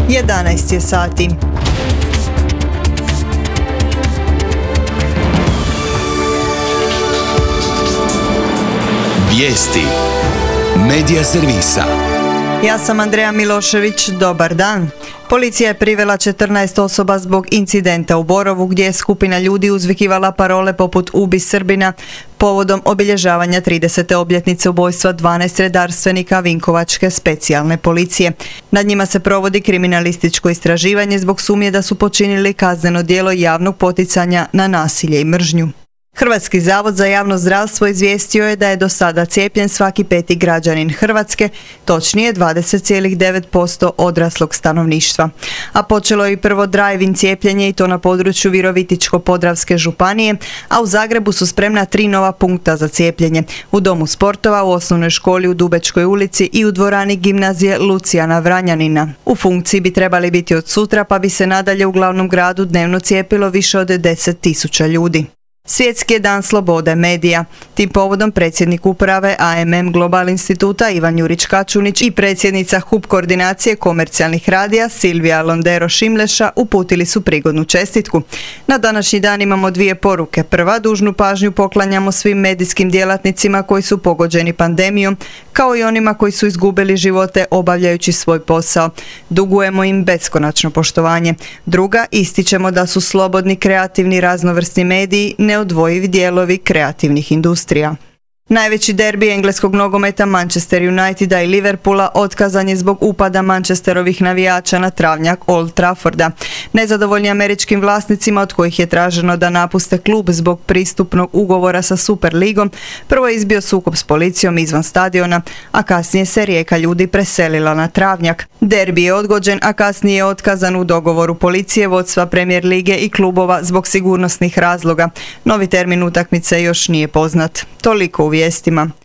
11 je sati. Vijesti Medija servisa. Ja sam Andreja Milošević, dobar dan. Policija je privela 14 osoba zbog incidenta u Borovu gdje je skupina ljudi uzvikivala parole poput "Ubi Srbina" povodom obilježavanja 30. obljetnice ubojstva 12 redarstvenika Vinkovačke specijalne policije. Nad njima se provodi kriminalističko istraživanje zbog sumnje da su počinili kazneno djelo javnog poticanja na nasilje i mržnju. Hrvatski zavod za javno zdravstvo izvijestio je da je do sada cijepljen svaki 5. građanin Hrvatske, točnije 20,9% odraslog stanovništva. A počelo je i prvo drive-in cijepljenje i to na području Virovitičko-podravske županije, a u Zagrebu su spremna 3 nova punkta za cijepljenje. U Domu sportova, u osnovnoj školi u Dubečkoj ulici i u dvorani gimnazije Lucijana Vranjanina. U funkciji bi trebali biti od sutra, pa bi se nadalje u glavnom gradu dnevno cijepilo više od 10.000 ljudi. Svjetski je dan slobode medija. Tim povodom predsjednik uprave AMM Global instituta Ivan Jurić-Kačunić i predsjednica HUP koordinacije komercijalnih radija Silvija Londero-Šimleša uputili su prigodnu čestitku. Na današnji dan imamo 2 poruke. Prva, dužnu pažnju poklanjamo svim medijskim djelatnicima koji su pogođeni pandemijom, kao i onima koji su izgubili živote obavljajući svoj posao. Dugujemo im beskonačno poštovanje. Druga, ističemo da su slobodni, kreativni, raznovrsni mediji neodvojivi dijelovi kreativnih industrija. Najveći derbi engleskog nogometa Manchester Uniteda i Liverpoola otkazan je zbog upada Manchesterovih navijača na travnjak Old Trafforda. Nezadovoljni američkim vlasnicima, od kojih je traženo da napuste klub zbog pristupnog ugovora sa Superligom, prvo je izbio sukob s policijom izvan stadiona, a kasnije se rijeka ljudi preselila na travnjak. Derbi je odgođen, a kasnije je otkazan u dogovoru policije, vodstva Premier lige i klubova zbog sigurnosnih razloga. Novi termin utakmice još nije poznat. Toliko u vijestima.